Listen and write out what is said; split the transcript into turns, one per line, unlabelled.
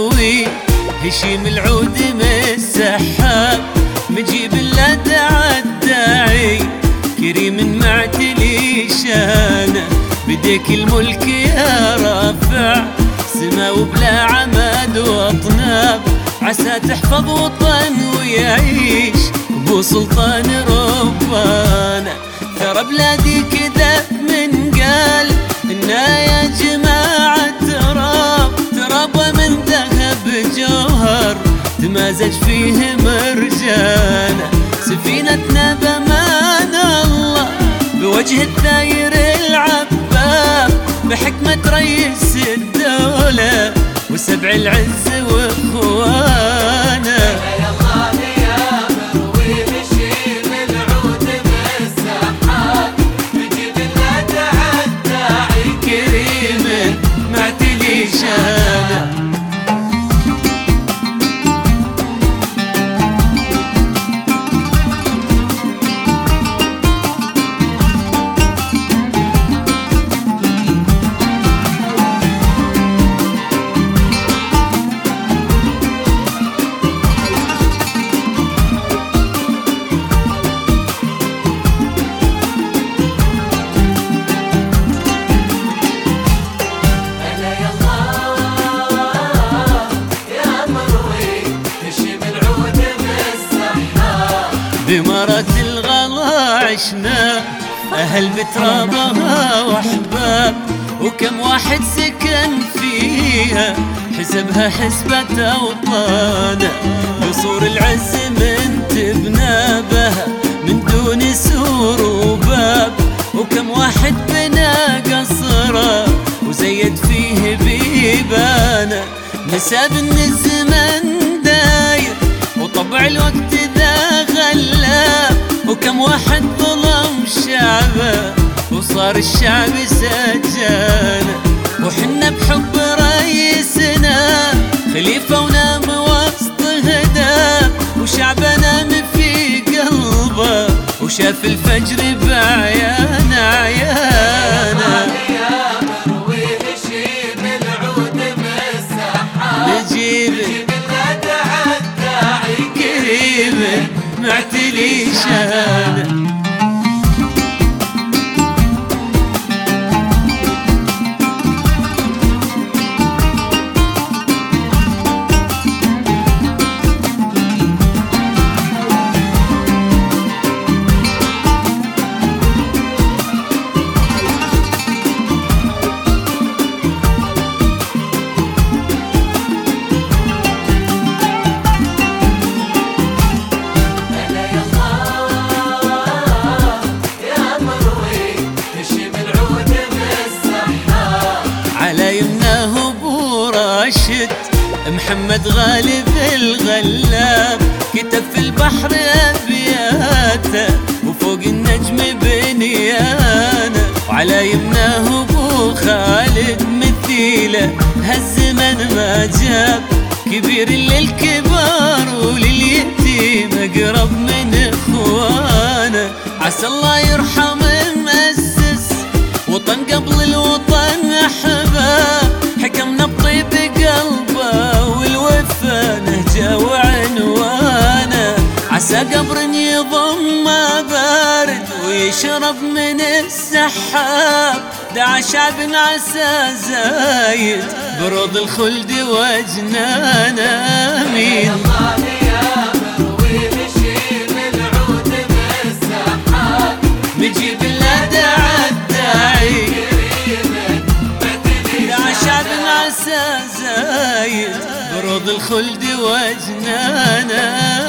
مروي هشيم العود مسحاب مجيب لدع الداعي كريم معتلي شانه بديك الملك يا رافع سما وبلا عمد واطناب عسى تحفظ وطن ويعيش ابو سلطان ربانا ترى بلادي كذا من قال إنا يا جماعة تراب من ذهب جوهر تمازج فيه مرجانة سفينتنا بأمان الله بوجه الثاير العباب بحكمة رئيس الدولة وسبع العز واخوانا بإمارات الغلا عشنا أهل بترابها وأحباب وكم واحد سكن فيها حسبها حسبة أوطانا قصور العز من تبنى بها من دون سور وباب وكم واحد بنى قصره وزيد فيه بيبانا نساب إن الزمن داير وطبع الوقت ذا غلاب وكم واحد ظلم شعبه وصار الشعب سجانه وحنا بحب رئيسنا خليفة ونام وسط هداه وشعبنا من في قلبه وشاف الفجر بعيان عيانه نجيب معتلي شانه محمد غالب الغلاب كتب في البحر أبياته وفوق النجم بنيانه وعلى يمناه أبو خالد مثيله هالزمن ما جاب كبير للكبار ولليتيم أقرب من إخوانه عسى الله يرحم المؤسس وطن قبل الوطن أحباب حكمنا بطيب قلبه والوفا نهجه وعنوانه عسى قبر يضم بارد ويشرب من السحاب دعا شعب عسى زايد بروض الخلد وجنانه امين مجيب لدع الداعي دعا شعب عسى زايد بروض الخلد وجنانه